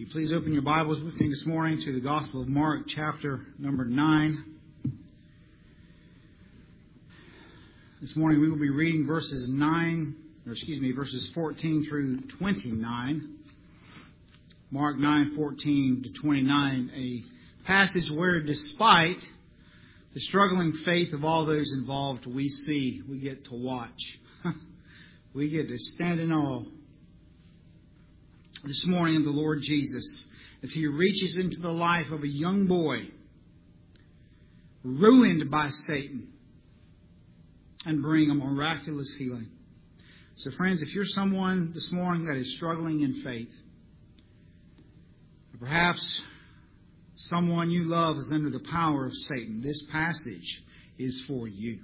You please open your Bibles with me this morning to the Gospel of Mark, chapter number 9. This morning we will be reading verses 14 through 29. Mark 9:14 to 29, a passage where, despite the struggling faith of all those involved, we get to watch. We get to stand in awe this morning of the Lord Jesus as He reaches into the life of a young boy ruined by Satan and bring a miraculous healing. So friends, if you're someone this morning that is struggling in faith, or perhaps someone you love is under the power of Satan, this passage is for you.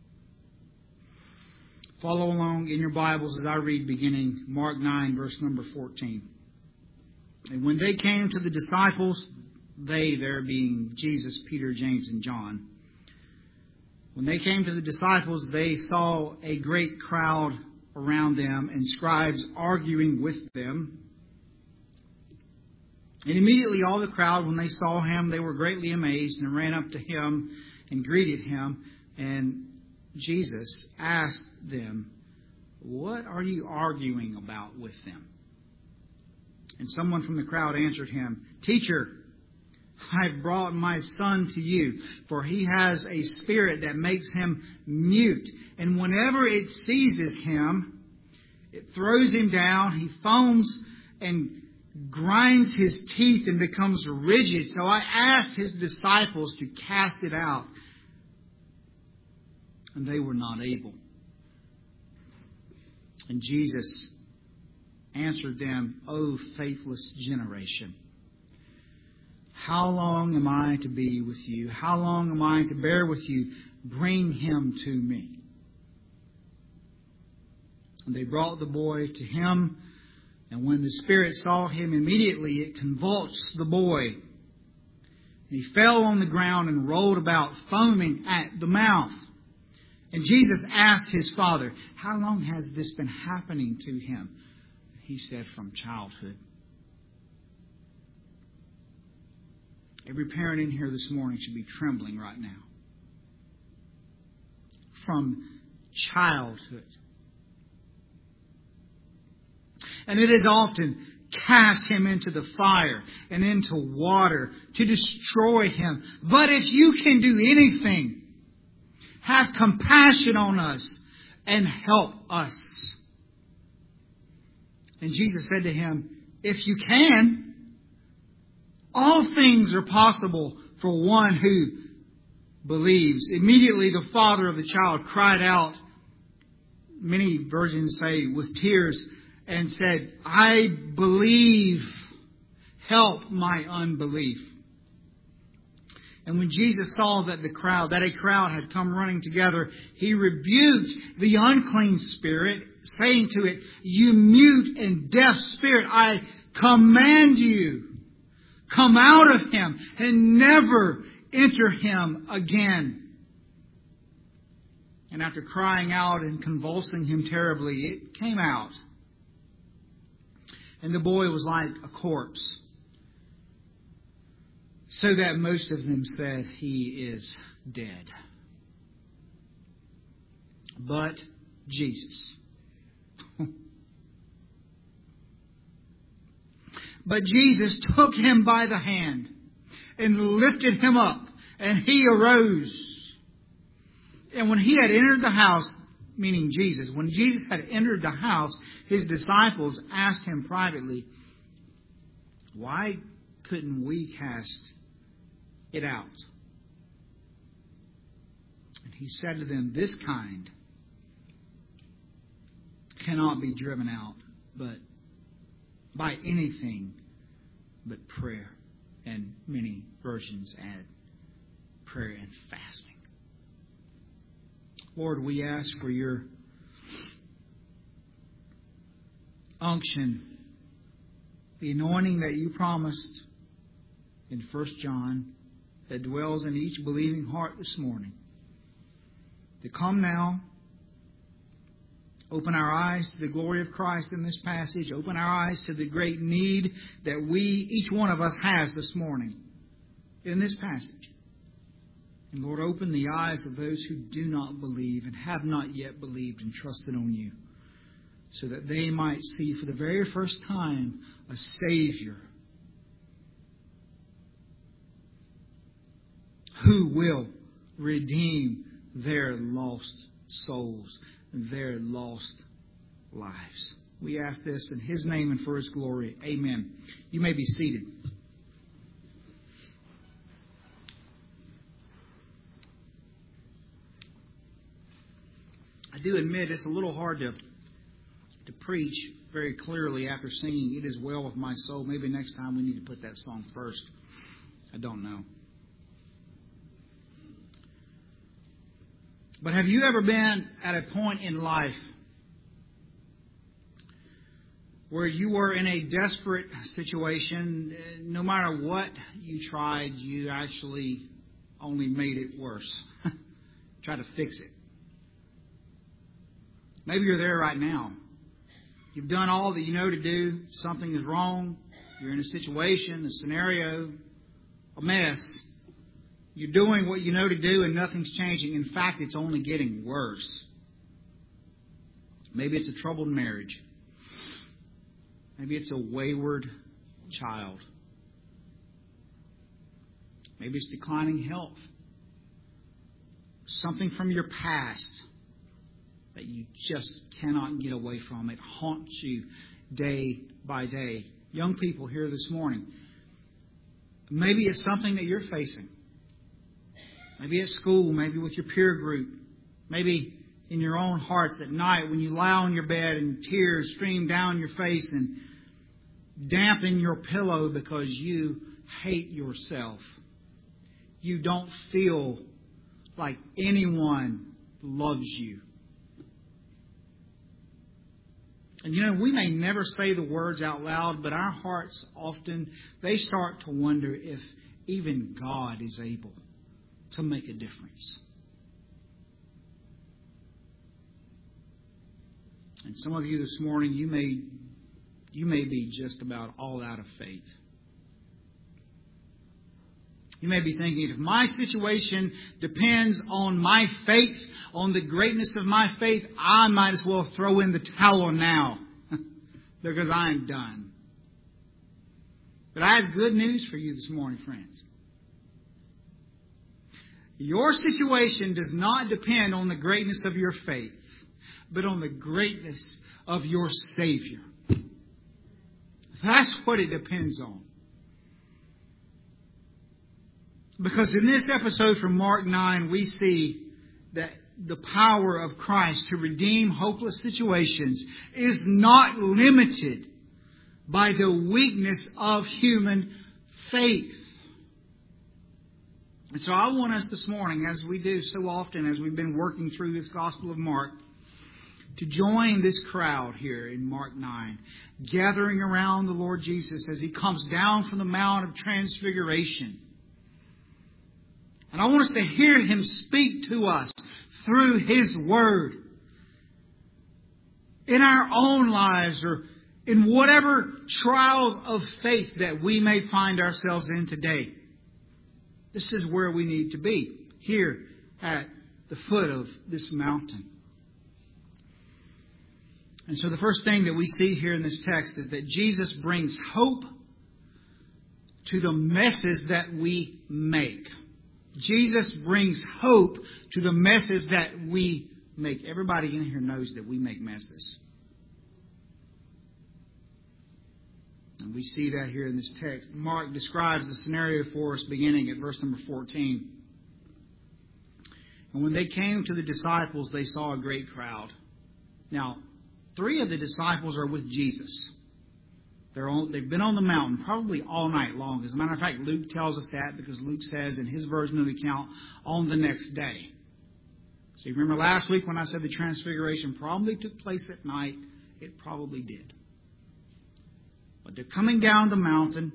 Follow along in your Bibles as I read beginning Mark 9, verse number 14. And when they came to the disciples, they there being Jesus, Peter, James, and John. When they came to the disciples, they saw a great crowd around them and scribes arguing with them. And immediately all the crowd, when they saw him, they were greatly amazed and ran up to him and greeted him. And Jesus asked them, "What are you arguing about with them?" And someone from the crowd answered him, "Teacher, I've brought my son to you, for he has a spirit that makes him mute. And whenever it seizes him, it throws him down. He foams and grinds his teeth and becomes rigid. So I asked his disciples to cast it out, and they were not able." And Jesus answered them, "O faithless generation, how long am I to be with you? How long am I to bear with you? Bring him to me." And they brought the boy to him, and when the spirit saw him, immediately it convulsed the boy. And he fell on the ground and rolled about, foaming at the mouth. And Jesus asked his father, "How long has this been happening to him?" He said, "From childhood." Every parent in here this morning should be trembling right now. From childhood. And it has often cast him into the fire and into water to destroy him. But if you can do anything, have compassion on us and help us. And Jesus said to him, "If you can, all things are possible for one who believes." Immediately the father of the child cried out, many versions say with tears, and said, "I believe, help my unbelief." And when Jesus saw that a crowd had come running together, He rebuked the unclean spirit, saying to it, "You mute and deaf spirit, I command you, come out of him and never enter him again." And after crying out and convulsing him terribly, it came out. And the boy was like a corpse, so that most of them said, "He is dead." But Jesus took him by the hand and lifted him up, and he arose. And when he had entered the house, meaning Jesus, when Jesus had entered the house, his disciples asked him privately, "Why couldn't we cast it out?" And he said to them, "This kind cannot be driven out, but by anything but prayer." And many versions add prayer and fasting. Lord, we ask for your unction, the anointing that you promised in 1 John that dwells in each believing heart this morning, to come now Open our eyes to the glory of Christ in this passage. Open our eyes to the great need that each one of us has this morning in this passage. And Lord, open the eyes of those who do not believe and have not yet believed and trusted on You, so that they might see for the very first time a Savior who will redeem their lost souls, their lost lives. We ask this in His name and for His glory. Amen. You may be seated. I do admit it's a little hard to preach very clearly after singing "It Is Well With My Soul." Maybe next time we need to put that song first. I don't know. But have you ever been at a point in life where you were in a desperate situation? No matter what you tried, you actually only made it worse. Try to fix it. Maybe you're there right now. You've done all that you know to do. Something is wrong. You're in a situation, a scenario, a mess. You're doing what you know to do and nothing's changing. In fact, it's only getting worse. Maybe it's a troubled marriage. Maybe it's a wayward child. Maybe it's declining health. Something from your past that you just cannot get away from. It haunts you day by day. Young people here this morning, maybe it's something that you're facing. Maybe at school, maybe with your peer group, maybe in your own hearts at night when you lie on your bed and tears stream down your face and dampen your pillow because you hate yourself. You don't feel like anyone loves you. And you know, we may never say the words out loud, but our hearts often, they start to wonder if even God is able to make a difference. And some of you this morning, you may be just about all out of faith. You may be thinking, if my situation depends on my faith, on the greatness of my faith, I might as well throw in the towel now because I'm done. But I have good news for you this morning, friends. Your situation does not depend on the greatness of your faith, but on the greatness of your Savior. That's what it depends on. Because in this episode from Mark 9, we see that the power of Christ to redeem hopeless situations is not limited by the weakness of human faith. And so I want us this morning, as we do so often as we've been working through this Gospel of Mark, to join this crowd here in Mark 9, gathering around the Lord Jesus as He comes down from the Mount of Transfiguration. And I want us to hear Him speak to us through His Word. In our own lives or in whatever trials of faith that we may find ourselves in today. This is where we need to be, here at the foot of this mountain. And so the first thing that we see here in this text is that Jesus brings hope to the messes that we make. Jesus brings hope to the messes that we make. Everybody in here knows that we make messes. And we see that here in this text. Mark describes the scenario for us beginning at verse number 14. And when they came to the disciples, they saw a great crowd. Now, 3 of the disciples are with Jesus. They've been on the mountain probably all night long. As a matter of fact, Luke tells us that because Luke says in his version of the account, on the next day. So you remember last week when I said the transfiguration probably took place at night? It probably did. But they're coming down the mountain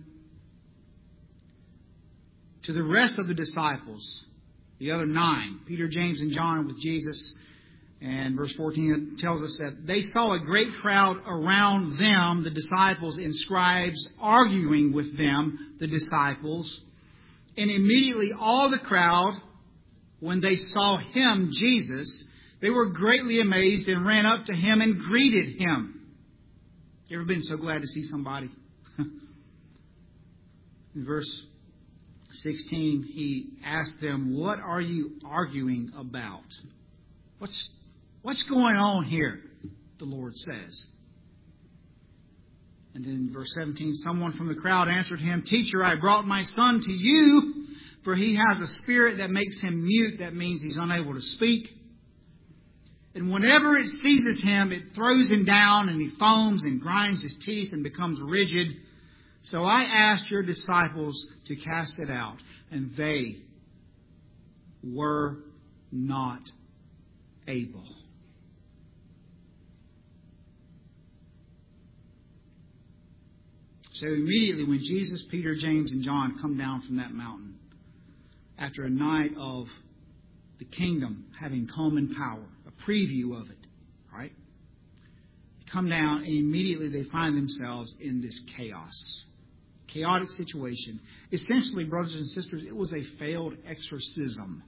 to the rest of the disciples, the other 9, Peter, James, and John with Jesus. And verse 14 tells us that they saw a great crowd around them, the disciples and scribes, arguing with them, the disciples. And immediately all the crowd, when they saw him, Jesus, they were greatly amazed and ran up to him and greeted him. You ever been so glad to see somebody? In verse 16, he asked them, "What are you arguing about?" What's going on here? The Lord says. And then in verse 17, someone from the crowd answered him, "Teacher, I brought my son to you, for he has a spirit that makes him mute." That means he's unable to speak. "And whenever it seizes him, it throws him down, and he foams and grinds his teeth and becomes rigid. So I asked your disciples to cast it out, and they were not able." So immediately when Jesus, Peter, James, and John come down from that mountain, after a night of the kingdom having come in power, a preview of it, right? They come down and immediately they find themselves in this chaotic situation. Essentially, brothers and sisters, it was a failed exorcism.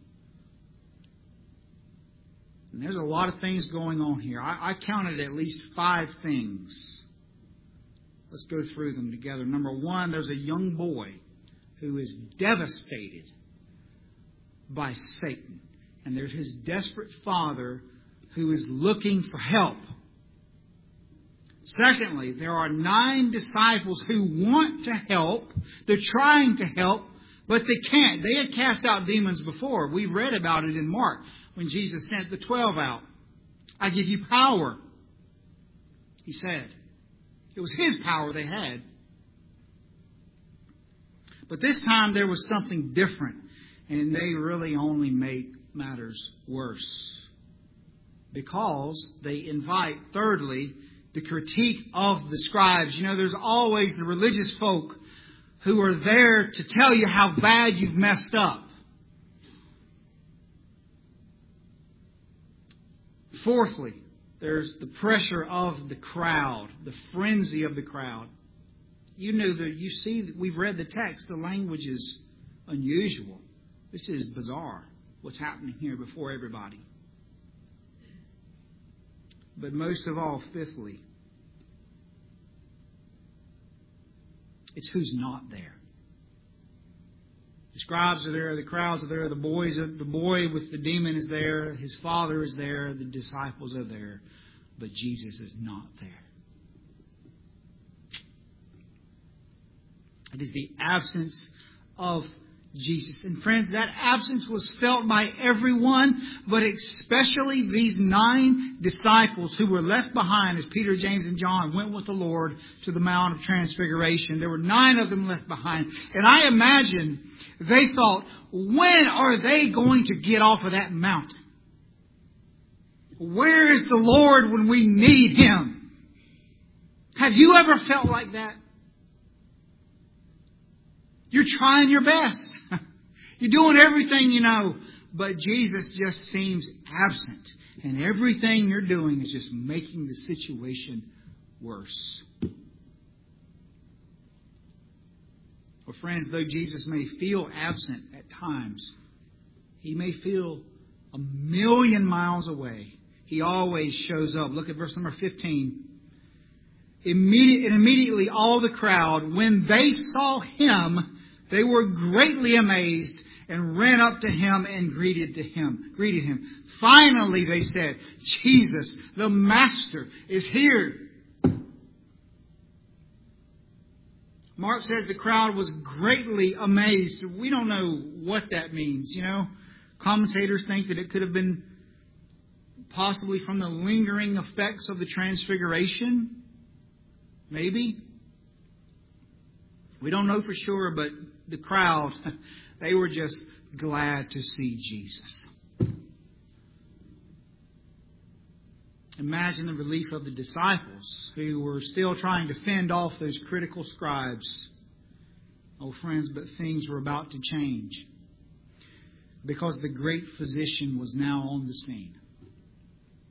And there's a lot of things going on here. I counted at least 5 things. Let's go through them together. Number 1, there's a young boy who is devastated by Satan. And there's his desperate father who is looking for help. Secondly, there are 9 disciples who want to help. They're trying to help, but they can't. They had cast out demons before. We read about it in Mark when Jesus sent the 12 out. "I give you power," he said. It was his power they had. But this time there was something different, and they really only make matters worse. Because they invite, thirdly, the critique of the scribes. You know, there's always the religious folk who are there to tell you how bad you've messed up. Fourthly, there's the pressure of the crowd, the frenzy of the crowd. You know that you see that we've read the text. The language is unusual. This is bizarre. What's happening here before everybody. But most of all, fifthly, it's who's not there. The scribes are there, the crowds are there, the boy with the demon is there, his father is there, the disciples are there, but Jesus is not there. It is the absence of Jesus. And friends, that absence was felt by everyone, but especially these 9 disciples who were left behind as Peter, James, and John went with the Lord to the Mount of Transfiguration. There were 9 of them left behind. And I imagine they thought, when are they going to get off of that mountain? Where is the Lord when we need Him? Have you ever felt like that? You're trying your best. You're doing everything you know. But Jesus just seems absent. And everything you're doing is just making the situation worse. Well, friends, though Jesus may feel absent at times, He may feel 1,000,000 miles away. He always shows up. Look at verse number 15. Immediately all the crowd, when they saw Him, they were greatly amazed and ran up to Him and greeted Him. Finally, they said, "Jesus, the Master, is here." Mark says the crowd was greatly amazed. We don't know what that means, you know. Commentators think that it could have been possibly from the lingering effects of the Transfiguration. Maybe. We don't know for sure, but the crowd, they were just glad to see Jesus. Imagine the relief of the disciples who were still trying to fend off those critical scribes. Oh, friends, but things were about to change because the great physician was now on the scene.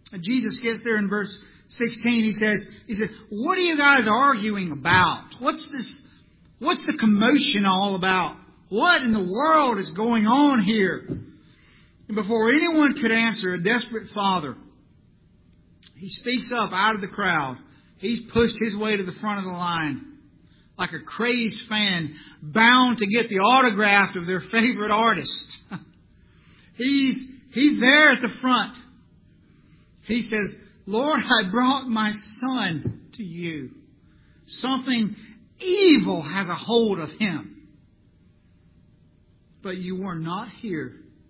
And Jesus gets there in verse 16. He says, what are you guys arguing about? What's the commotion all about? What in the world is going on here? And before anyone could answer, a desperate father, he speaks up out of the crowd. He's pushed his way to the front of the line like a crazed fan bound to get the autograph of their favorite artist. He's there at the front. He says, Lord, I brought my son to you. Something evil has a hold of him. But you were not here.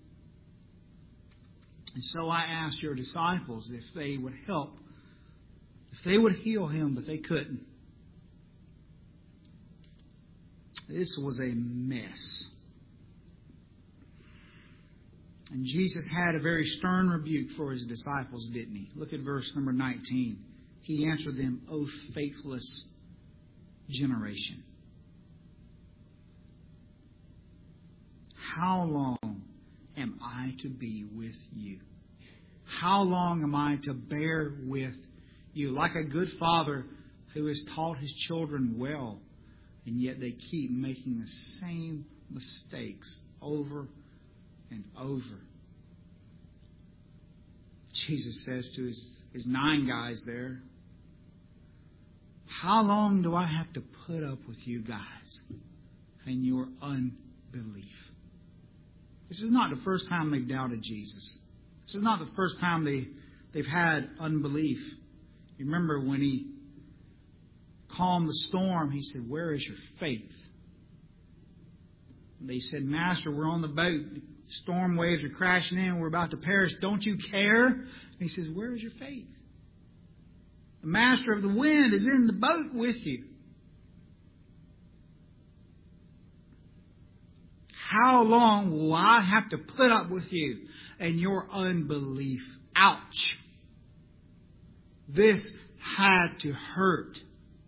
And so I asked your disciples if they would help, if they would heal him, but they couldn't. This was a mess. And Jesus had a very stern rebuke for his disciples, didn't he? Look at verse number 19. He answered them, O faithless generation. How long am I to be with you? How long am I to bear with you? Like a good father who has taught his children well, and yet they keep making the same mistakes over and over. Jesus says to his 9 guys there, how long do I have to put up with you guys and your unbelief? This is not the first time they've doubted Jesus. This is not the first time they've had unbelief. You remember when he calmed the storm, he said, where is your faith? And they said, Master, we're on the boat. Storm waves are crashing in. We're about to perish. Don't you care? And he says, where is your faith? The master of the wind is in the boat with you. How long will I have to put up with you and your unbelief? Ouch. This had to hurt.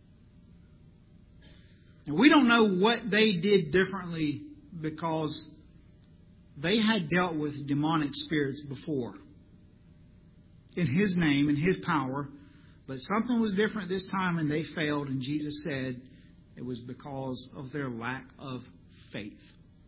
And we don't know what they did differently because they had dealt with demonic spirits before. In His name, in His power. But something was different this time and they failed. And Jesus said it was because of their lack of faith.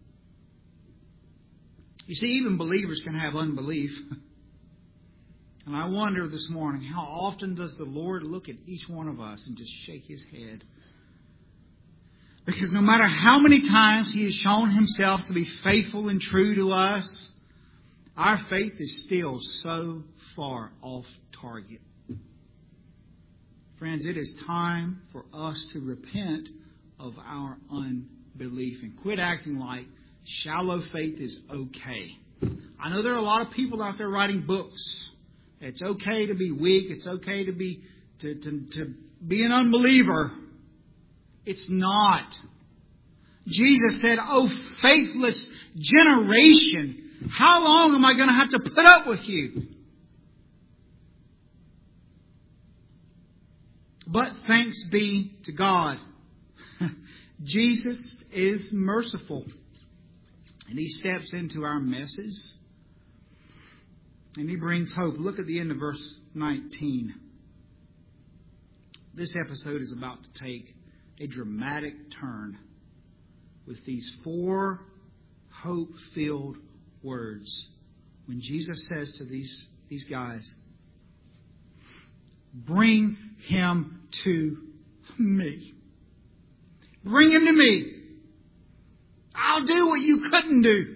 You see, even believers can have unbelief. And I wonder this morning, how often does the Lord look at each one of us and just shake His head? Because no matter how many times He has shown Himself to be faithful and true to us, our faith is still so far off target. Friends, it is time for us to repent of our unbelief and quit acting like shallow faith is okay. I know there are a lot of people out there writing books. It's okay to be weak. It's okay to be an unbeliever. It's not. Jesus said, "Oh, faithless generation, how long am I going to have to put up with you?" But thanks be to God. Jesus is merciful. And He steps into our messes. And He brings hope. Look at the end of verse 19. This episode is about to take a dramatic turn with these 4 hope-filled words. When Jesus says to these guys, "Bring him to me. Bring him to me. I'll do what you couldn't do."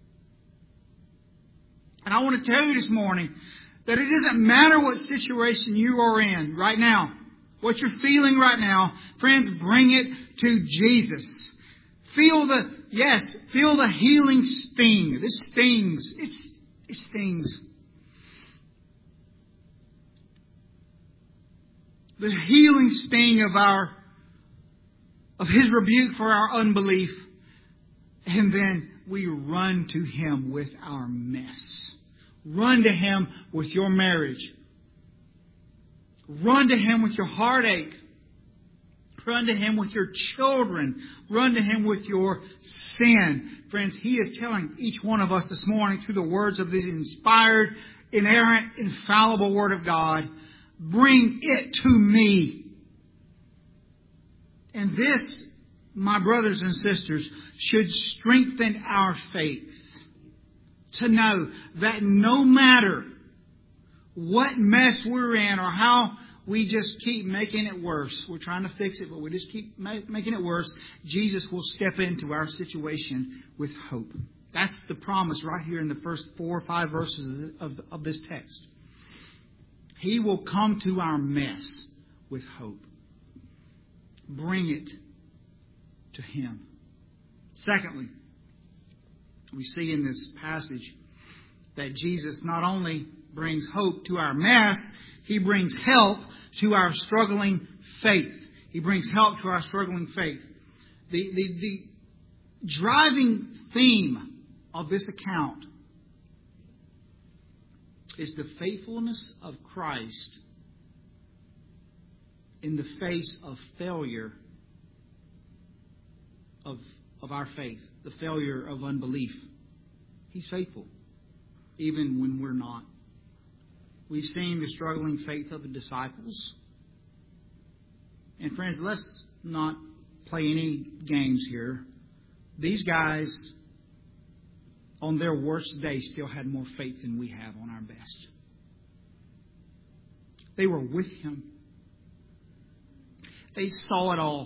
And I want to tell you this morning that it doesn't matter what situation you are in right now, what you're feeling right now. Friends, bring it to Jesus. Feel the healing sting. This stings. It stings. The healing sting of His rebuke for our unbelief. And then we run to Him with our mess. Run to Him with your marriage. Run to Him with your heartache. Run to Him with your children. Run to Him with your sin. Friends, He is telling each one of us this morning through the words of this inspired, inerrant, infallible Word of God. Bring it to me. And this, my brothers and sisters, should strengthen our faith. To know that no matter what mess we're in or how we just keep making it worse. We're trying to fix it, but we just keep making it worse. Jesus will step into our situation with hope. That's the promise right here in the first 4 or 5 verses of this text. He will come to our mess with hope. Bring it to Him. Secondly, we see in this passage that Jesus not only brings hope to our mess, He brings help to our struggling faith. He brings help to our struggling faith. The driving theme of this account is the faithfulness of Christ in the face of failure of our faith, the failure of unbelief. He's faithful, even when we're not. We've seen the struggling faith of the disciples. And friends, let's not play any games here. These guys, on their worst day, still had more faith than we have on our best. They were with Him. They saw it all.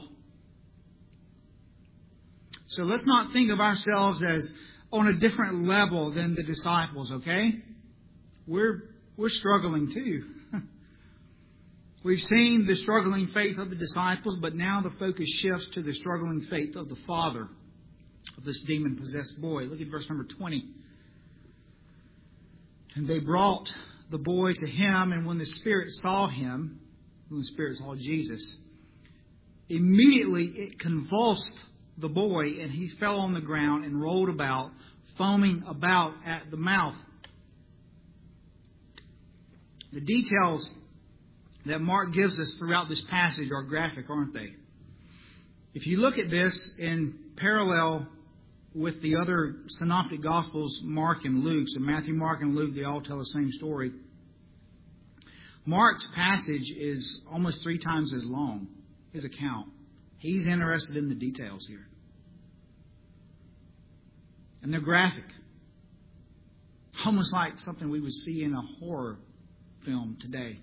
So let's not think of ourselves as on a different level than the disciples, okay? We're struggling too. We've seen the struggling faith of the disciples, but now the focus shifts to the struggling faith of the father of this demon-possessed boy. Look at verse number 20. And they brought the boy to Him, and when the Spirit saw Him, when the Spirit saw Jesus, immediately it convulsed the boy, and he fell on the ground and rolled about, foaming about at the mouth. The details that Mark gives us throughout this passage are graphic, aren't they? If you look at this in parallel with the other synoptic Gospels, Mark and Luke, so Matthew, Mark, and Luke, they all tell the same story. Mark's passage is almost 3 times as long, his account. He's interested in the details here. And they're graphic. Almost like something we would see in a horror film today.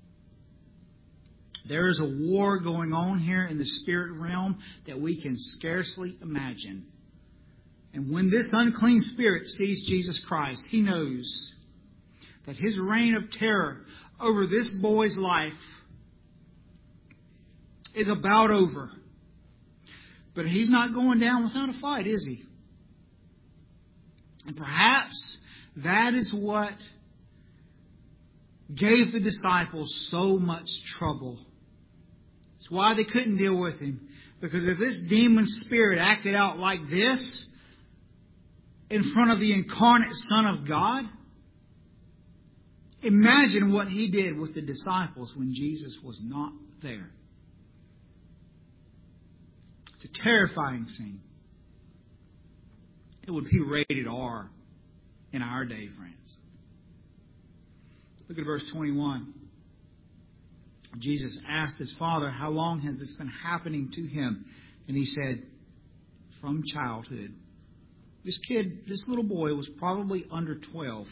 There is a war going on here in the spirit realm that we can scarcely imagine. And when this unclean spirit sees Jesus Christ, he knows that his reign of terror over this boy's life is about over. But he's not going down without a fight, is he? And perhaps that is what gave the disciples so much trouble. It's why they couldn't deal with him. Because if this demon spirit acted out like this in front of the incarnate Son of God, imagine what he did with the disciples when Jesus was not there. It's a terrifying scene. It would be rated R in our day, friends. Look at verse 21. Jesus asked his father, how long has this been happening to him? And he said, from childhood. This little boy was probably under 12.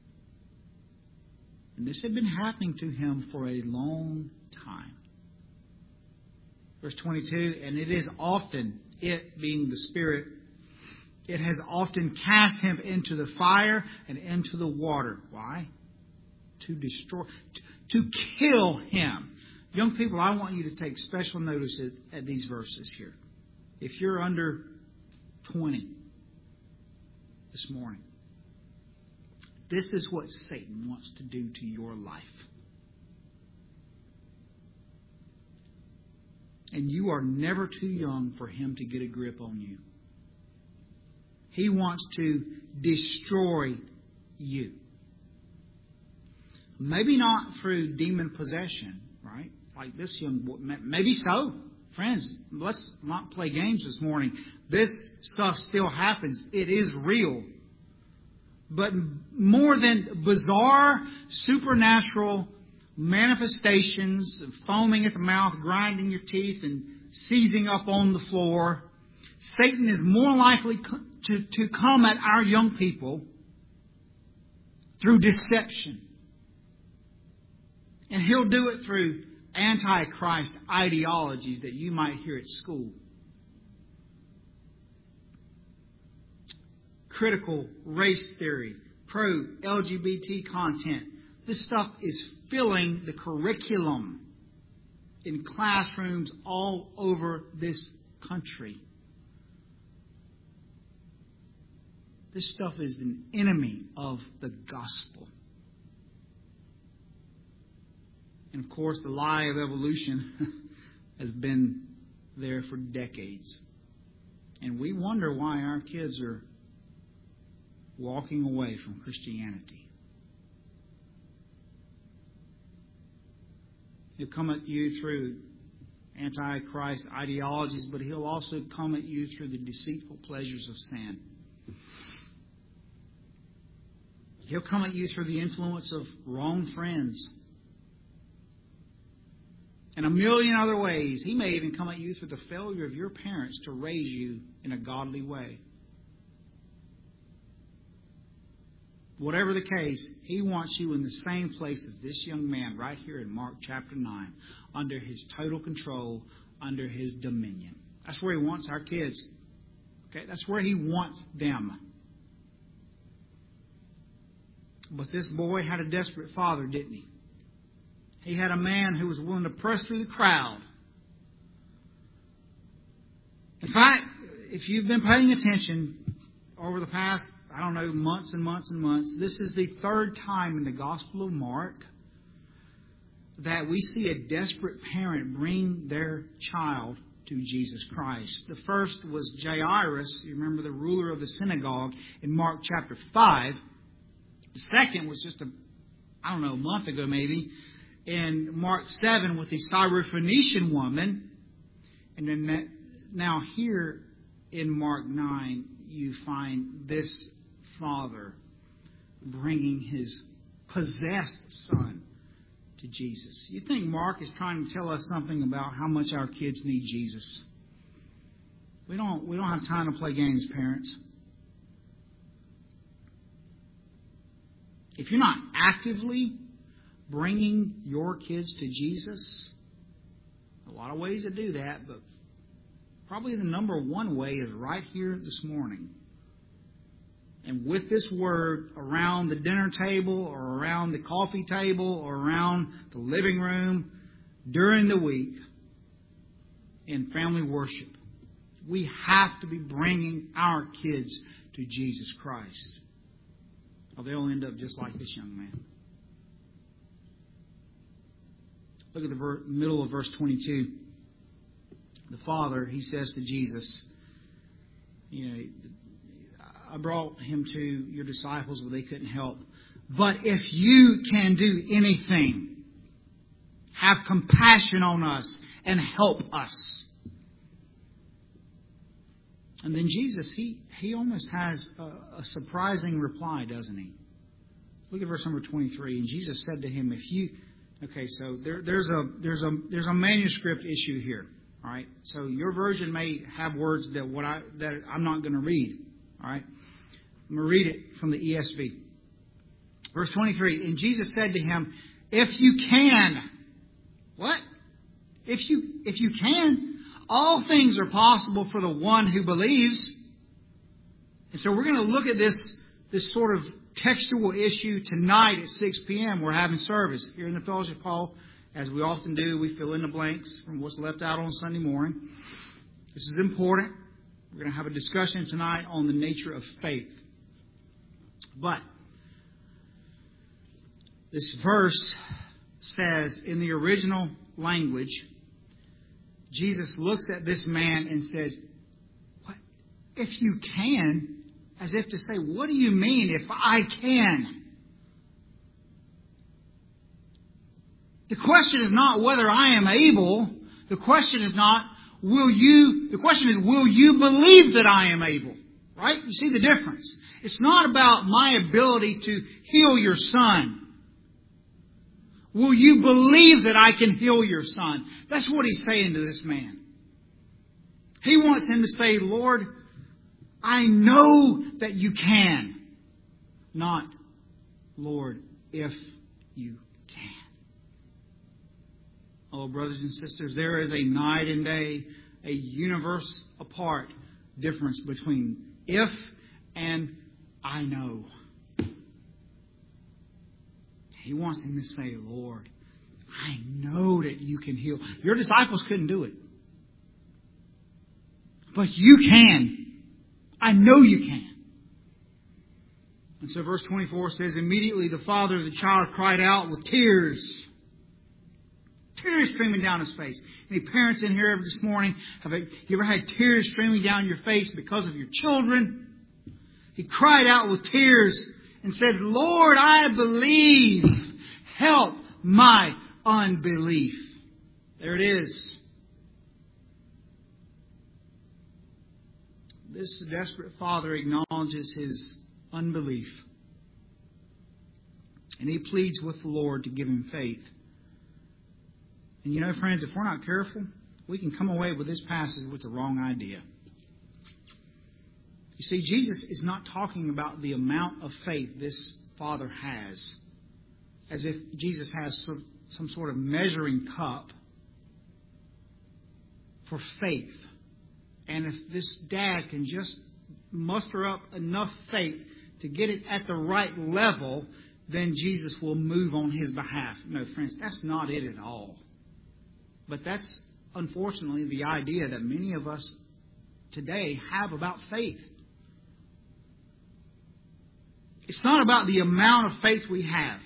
And this had been happening to him for a long time. Verse 22, and it is often, it being the Spirit, it has often cast him into the fire and into the water. Why? To destroy, to kill him. Young people, I want you to take special notice at these verses here. If you're under 20 this morning, this is what Satan wants to do to your life. And you are never too young for him to get a grip on you. He wants to destroy you. Maybe not through demon possession, right? Like this young boy. Maybe so. Friends, let's not play games this morning. This stuff still happens. It is real. But more than bizarre, supernatural manifestations, foaming at the mouth, grinding your teeth, and seizing up on the floor, Satan is more likely to come at our young people through deception. And he'll do it through antichrist ideologies that you might hear at school. Critical race theory, pro-LGBT content. This stuff is filling the curriculum in classrooms all over this country. This stuff is an enemy of the gospel. And of course, the lie of evolution has been there for decades. And we wonder why our kids are walking away from Christianity. He'll come at you through antichrist ideologies, but he'll also come at you through the deceitful pleasures of sin. He'll come at you through the influence of wrong friends. And a million other ways. He may even come at you through the failure of your parents to raise you in a godly way. Whatever the case, he wants you in the same place as this young man right here in Mark chapter 9, under his total control, under his dominion. That's where he wants our kids. Okay, that's where he wants them. But this boy had a desperate father, didn't he? He had a man who was willing to press through the crowd. In fact, if you've been paying attention over the past, months and months and months, this is the third time in the Gospel of Mark that we see a desperate parent bring their child to Jesus Christ. The first was Jairus, you remember, the ruler of the synagogue, in Mark chapter 5. The second was just a month ago maybe, in Mark 7 with the Syrophoenician woman. And then now here in Mark 9, you find this father bringing his possessed son to Jesus. You think Mark is trying to tell us something about how much our kids need Jesus? We don't have time to play games, parents. If you're not actively bringing your kids to Jesus, a lot of ways to do that, but probably the number one way is right here this morning. And with this word around the dinner table or around the coffee table or around the living room during the week in family worship, we have to be bringing our kids to Jesus Christ. Or they'll end up just like this young man. Look at the middle of verse 22. The father, he says to Jesus, I brought him to your disciples, but they couldn't help. But if you can do anything, have compassion on us and help us. And then Jesus, he almost has a surprising reply, doesn't he? Look at verse number 23. And Jesus said to him, so there's a manuscript issue here. All right. So your version may have words that I'm not going to read. All right. I'm going to read it from the ESV. Verse 23. And Jesus said to him, if you can. What? If you can. All things are possible for the one who believes. And so we're going to look at this sort of textual issue tonight at 6 p.m. We're having service here in the fellowship hall. As we often do, we fill in the blanks from what's left out on Sunday morning. This is important. We're going to have a discussion tonight on the nature of faith. But this verse says in the original language, Jesus looks at this man and says, "What? If you can," as if to say, what do you mean if I can? The question is not whether I am able. The question is will you believe that I am able? Right? You see the difference. It's not about my ability to heal your son. Will you believe that I can heal your son? That's what he's saying to this man. He wants him to say, Lord, I know that you can. Not, Lord, if you can. Oh, brothers and sisters, there is a night and day, a universe apart difference between if and I know. He wants him to say, Lord, I know that you can heal. Your disciples couldn't do it. But you can. I know you can. And so verse 24 says, immediately the father of the child cried out with tears. Tears streaming down his face. Any parents in here this morning, have you ever had tears streaming down your face because of your children? He cried out with tears and said, Lord, I believe. Help my unbelief. There it is. This desperate father acknowledges his unbelief. And he pleads with the Lord to give him faith. And you know, friends, if we're not careful, we can come away with this passage with the wrong idea. You see, Jesus is not talking about the amount of faith this father has, as if Jesus has some sort of measuring cup for faith. And if this dad can just muster up enough faith to get it at the right level, then Jesus will move on his behalf. No, friends, that's not it at all. But that's, unfortunately, the idea that many of us today have about faith. It's not about the amount of faith we have,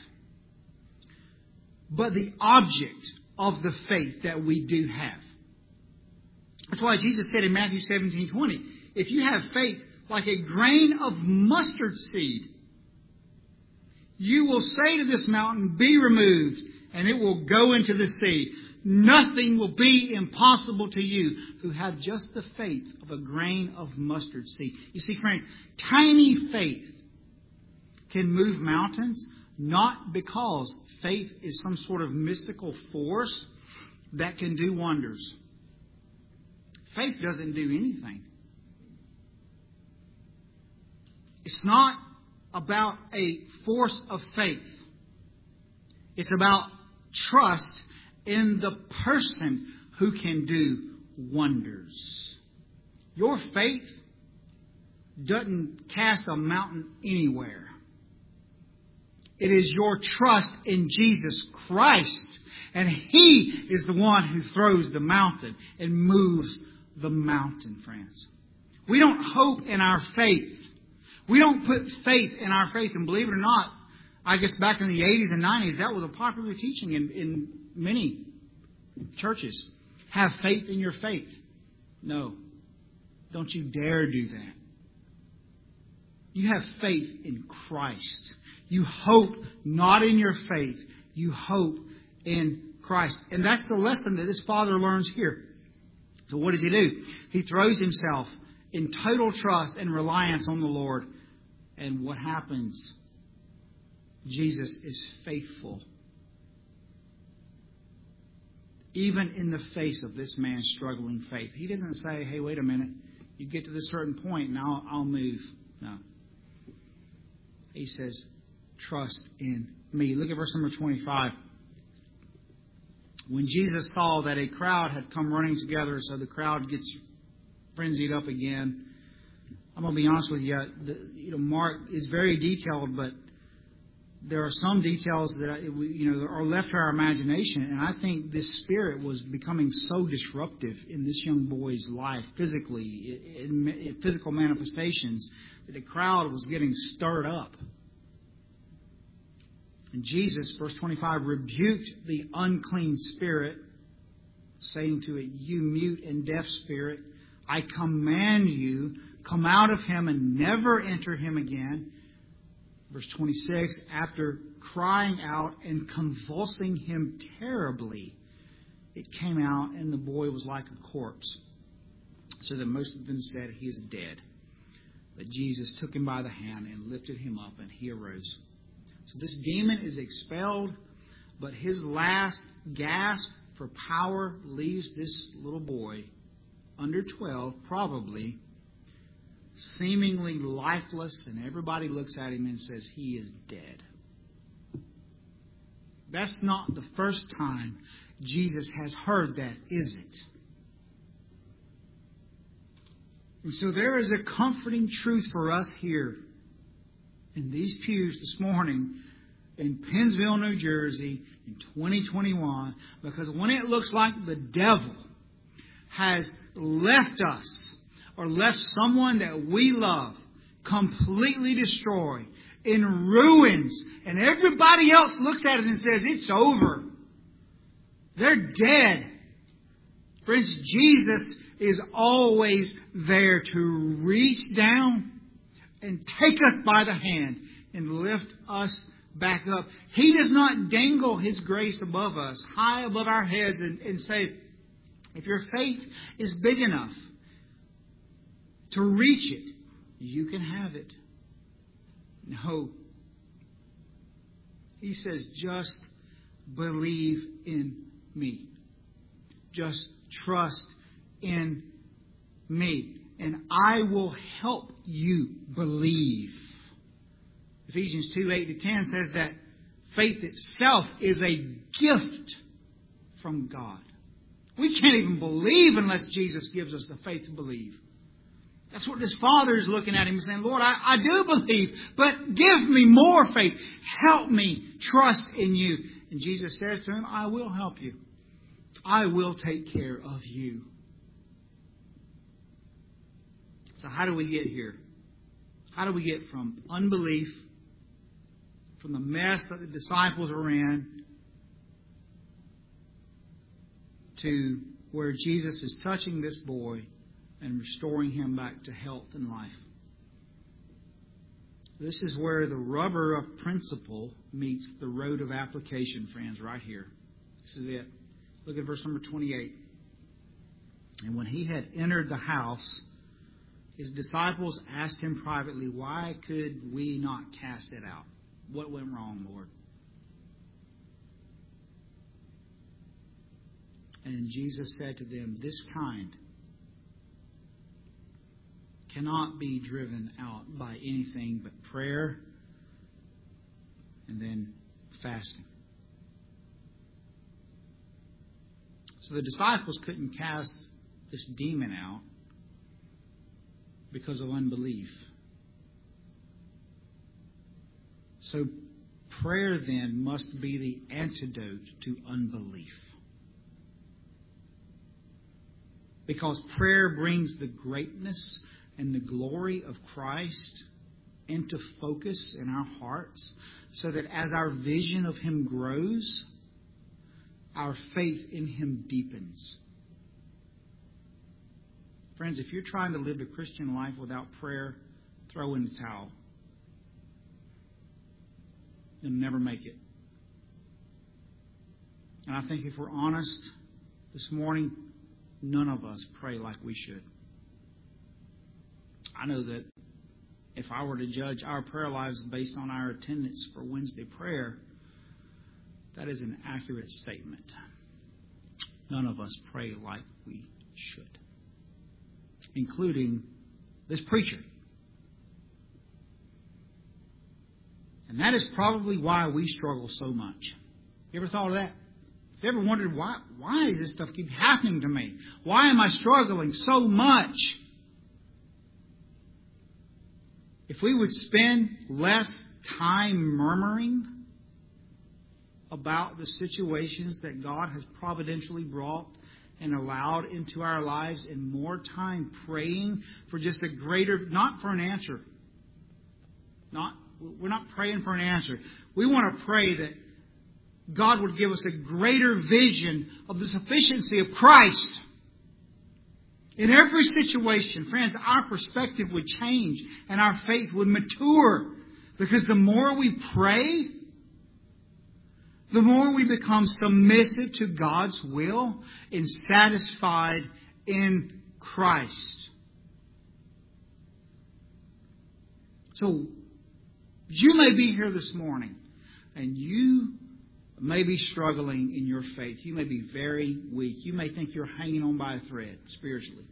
but the object of the faith that we do have. That's why Jesus said in Matthew 17:20, if you have faith like a grain of mustard seed, you will say to this mountain, be removed, and it will go into the sea. Nothing will be impossible to you who have just the faith of a grain of mustard seed. You see, friends, tiny faith can move mountains, not because faith is some sort of mystical force that can do wonders. Faith doesn't do anything. It's not about a force of faith. It's about trust in the person who can do wonders. Your faith doesn't cast a mountain anywhere. It is your trust in Jesus Christ. And He is the one who throws the mountain and moves the mountain, friends. We don't hope in our faith. We don't put faith in our faith. And believe it or not, I guess back in the 80s and 90s, that was a popular teaching in many churches. Have faith in your faith. No. Don't you dare do that. You have faith in Christ. You hope not in your faith. You hope in Christ. And that's the lesson that this father learns here. So what does he do? He throws himself in total trust and reliance on the Lord. And what happens? Jesus is faithful. Even in the face of this man's struggling faith. He doesn't say, hey, wait a minute. You get to this certain point and I'll move. No. He says, trust in me. Look at verse number 25. When Jesus saw that a crowd had come running together, so the crowd gets frenzied up again. I'm going to be honest with you. Mark is very detailed, but there are some details that are left to our imagination. And I think this spirit was becoming so disruptive in this young boy's life, physically, in physical manifestations, that the crowd was getting stirred up. And Jesus, verse 25, rebuked the unclean spirit, saying to it, you mute and deaf spirit, I command you, come out of him and never enter him again. Verse 26, after crying out and convulsing him terribly, it came out and the boy was like a corpse, so that most of them said he is dead. But Jesus took him by the hand and lifted him up, and he arose. So this demon is expelled, but his last gasp for power leaves this little boy, under 12, probably, seemingly lifeless, and everybody looks at him and says, he is dead. That's not the first time Jesus has heard that, is it? And so there is a comforting truth for us here in these pews this morning in Pennsville, New Jersey in 2021, because when it looks like the devil has left us or left someone that we love completely destroyed, in ruins, and everybody else looks at it and says, it's over. They're dead. Friends, Jesus is always there to reach down and take us by the hand and lift us back up. He does not dangle His grace above us, high above our heads, and say, if your faith is big enough to reach it, you can have it. No. He says, just believe in me. Just trust in me. And I will help you believe. Ephesians 2:8-10 says that faith itself is a gift from God. We can't even believe unless Jesus gives us the faith to believe. That's what this father is looking at him and saying, Lord, I do believe, but give me more faith. Help me trust in you. And Jesus says to him, I will help you. I will take care of you. So how do we get here? How do we get from unbelief, from the mess that the disciples are in, to where Jesus is touching this boy and restoring him back to health and life? This is where the rubber of principle meets the road of application, friends, right here. This is it. Look at verse number 28. And when he had entered the house, his disciples asked him privately, why could we not cast it out? What went wrong, Lord? And Jesus said to them, this kind cannot be driven out by anything but prayer and then fasting. So the disciples couldn't cast this demon out because of unbelief. So prayer then must be the antidote to unbelief. Because prayer brings the greatness and the glory of Christ into focus in our hearts, so that as our vision of Him grows, our faith in Him deepens. Friends, if you're trying to live the Christian life without prayer, throw in the towel. You'll never make it. And I think if we're honest this morning, none of us pray like we should. I know that if I were to judge our prayer lives based on our attendance for Wednesday prayer, that is an accurate statement. None of us pray like we should, including this preacher. And that is probably why we struggle so much. You ever thought of that? You ever wondered why does this stuff keep happening to me? Why am I struggling so much? If we would spend less time murmuring about the situations that God has providentially brought and allowed into our lives, and more time praying for just a greater, not for an answer. We're not praying for an answer. We want to pray that God would give us a greater vision of the sufficiency of Christ. In every situation, friends, our perspective would change and our faith would mature. Because the more we pray, the more we become submissive to God's will and satisfied in Christ. So you may be here this morning and you may be struggling in your faith. You may be very weak. You may think you're hanging on by a thread spiritually.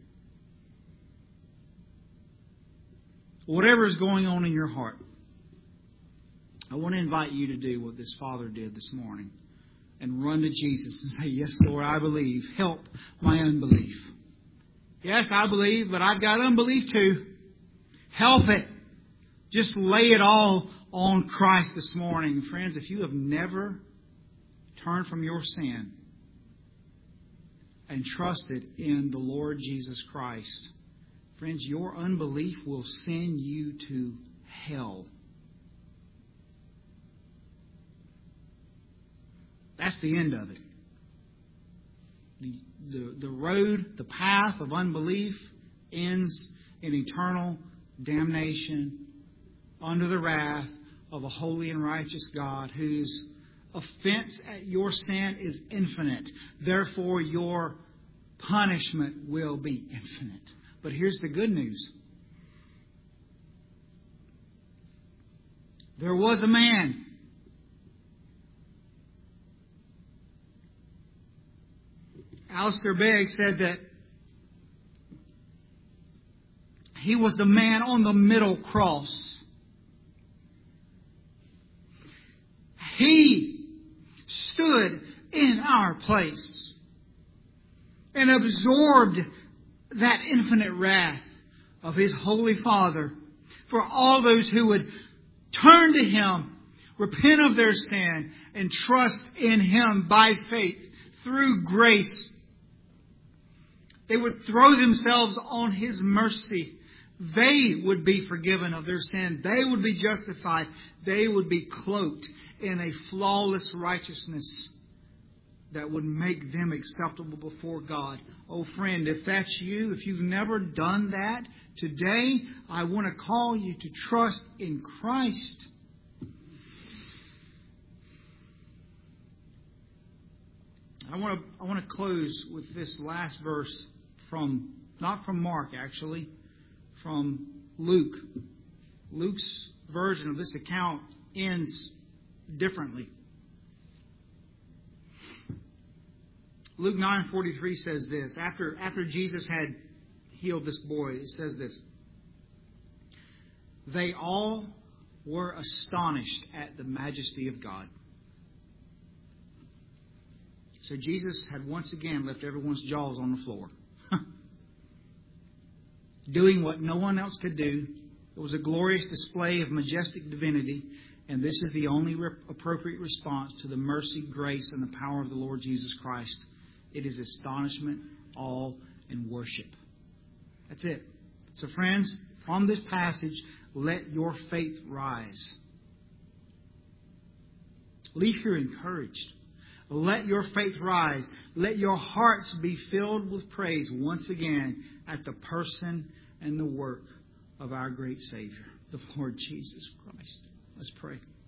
Whatever is going on in your heart, I want to invite you to do what this father did this morning and run to Jesus and say, yes, Lord, I believe. Help my unbelief. Yes, I believe, but I've got unbelief too. Help it. Just lay it all on Christ this morning. Friends, if you have never turned from your sin and trusted in the Lord Jesus Christ, friends, your unbelief will send you to hell. That's the end of it. The road, the path of unbelief ends in eternal damnation under the wrath of a holy and righteous God whose offense at your sin is infinite. Therefore, your punishment will be infinite. But here's the good news. There was a man Alistair Begg said that he was the man on the middle cross. He stood in our place and absorbed that infinite wrath of His Holy Father for all those who would turn to Him, repent of their sin, and trust in Him by faith through grace. They would throw themselves on His mercy. They would be forgiven of their sin. They would be justified. They would be cloaked in a flawless righteousness that would make them acceptable before God. Oh, friend, if that's you, if you've never done that, today I want to call you to trust in Christ. I want to close with this last verse not from Mark actually, from Luke. Luke's version of this account ends differently. Luke 9:43 says this. After Jesus had healed this boy, it says this. They all were astonished at the majesty of God. So Jesus had once again left everyone's jaws on the floor. Doing what no one else could do. It was a glorious display of majestic divinity. And this is the only appropriate response to the mercy, grace, and the power of the Lord Jesus Christ. It is astonishment, awe, and worship. That's it. So friends, from this passage, let your faith rise. Leave here encouraged. Let your faith rise. Let your hearts be filled with praise once again at the person and the work of our great Savior, the Lord Jesus Christ. Let's pray.